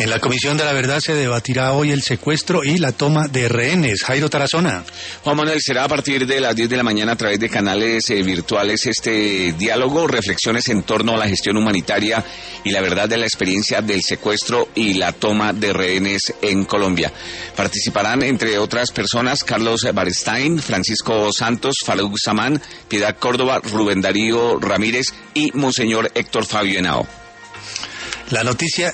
En la Comisión de la Verdad se debatirá hoy el secuestro y la toma de rehenes. Jairo Tarazona. Juan Manuel, será a partir de las 10 de la mañana a través de canales virtuales este diálogo, reflexiones en torno a la gestión humanitaria y la verdad de la experiencia del secuestro y la toma de rehenes en Colombia. Participarán, entre otras personas, Carlos Barstein, Francisco Santos, Farouk Samán, Piedad Córdoba, Rubén Darío Ramírez y Monseñor Héctor Fabio Henao. La noticia